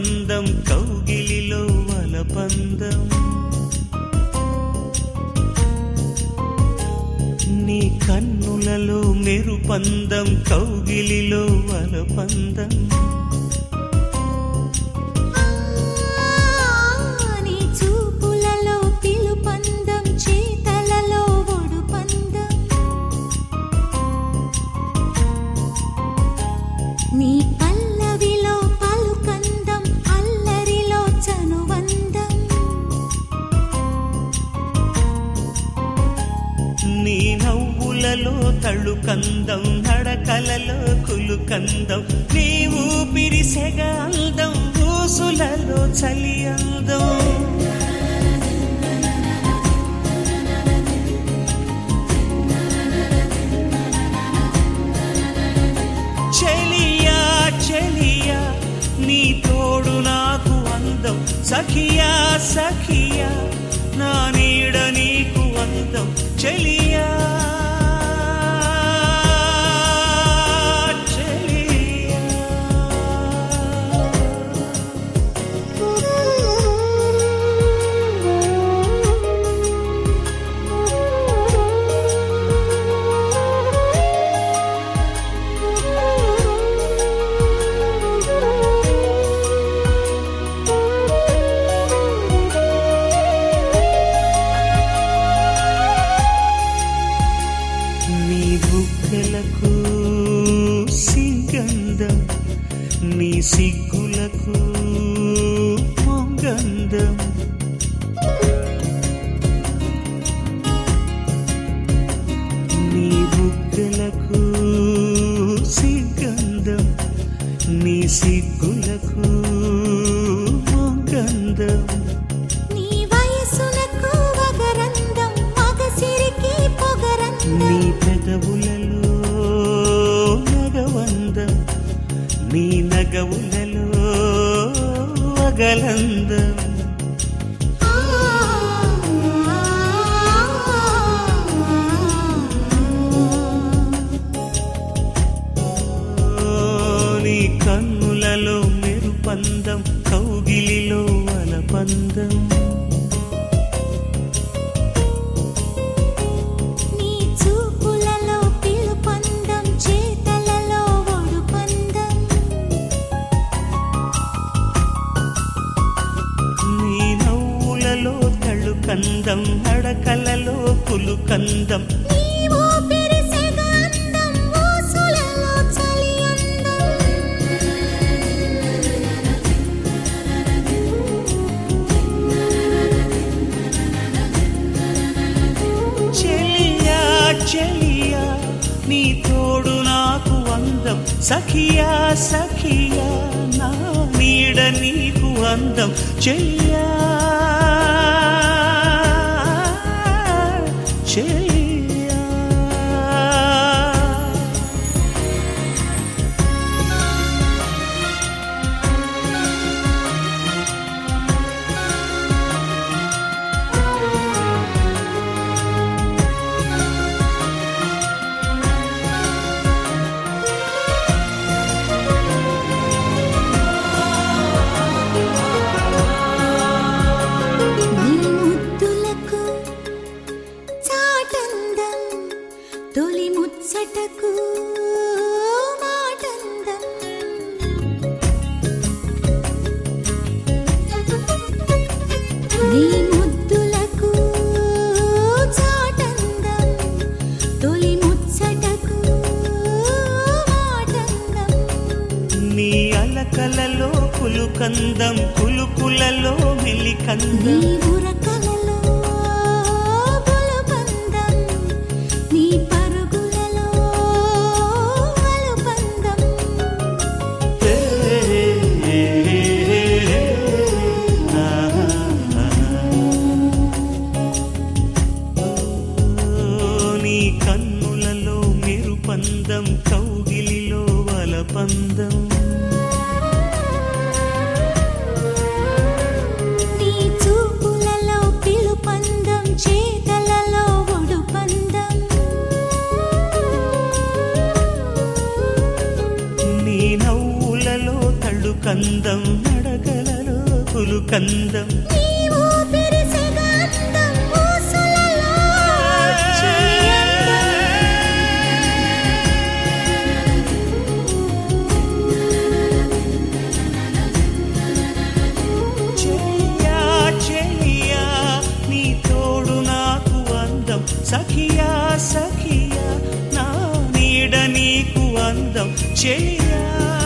మెరుపందం కౌగిలిలో వలపందం నీ కన్నులలో మెరుపందం కౌగిలిలో వలపందం నీ చూపులలో పిలుపందం చేతలలో ఒడుపందం నీ పల్లవిలో పలుకందం అల్లరిలో చనువందం నీ నవ్వులలో తళుకందం నడకలలో కులుకందం నీ ఊపిరి సెగ అందం ఊసులలో చలి అందం చెలియా చెలియా నీ తోడు నాకు అందం సఖియా సఖియా నా నీడ నీకు అందం చెలియా నీ బుగ్గలకు సింగంధం నీ సిగ్గులకు పొంగంధం నీ బుగ్గలకు సింగంధం నీ సిగ్గులకు పొంగంధం నీ వయసునకు వగరందం మగసిరికి పొగరందం నీ పెదవులలో నగవందం నీ నగవులలో వగలందం నీ కన్నులలో మెరుపందం కౌగిలిలో వలపందం నీ చూపులలో పిలుపందం చేతలలో ఒడుపందం నీ నవ్వులలో తళుకందం నడకలలో కులుకందం నీ ఊపిరి సెగ అందం ఊసులలో చలి అందం చెలియా చెలియా నీ తోడు నాకు అందం సఖియా సఖియా నా నీడ నీకు అందం చెలియా చెలియా నీ ముద్దులకు చాటందం తొలి ముచ్చటకు మాటందం నీ ముద్దులకు చాటందం తొలి ముచ్చటకు మాటందం నీ అలకలలో కులుకందం కులుకులలో నీ మిలికందం ఉరకలలో బులుబందం నీ పరుగులలో వలుబందం నీ కన్నులలో మెరుపందం కౌగిలిలో వలపందం నీ చూపులలో పిలుపందం చేతలలో ఒడుపందం నీ నవ్వులలో తళుకందం నడకలలో పులుకందం నీ ఊపిరి సెగందం ఊసులలో చెలియా చెలియా నీ తోడు నాకు అందం సఖియా సఖియా నా నీడ నీకు అందం చెలియా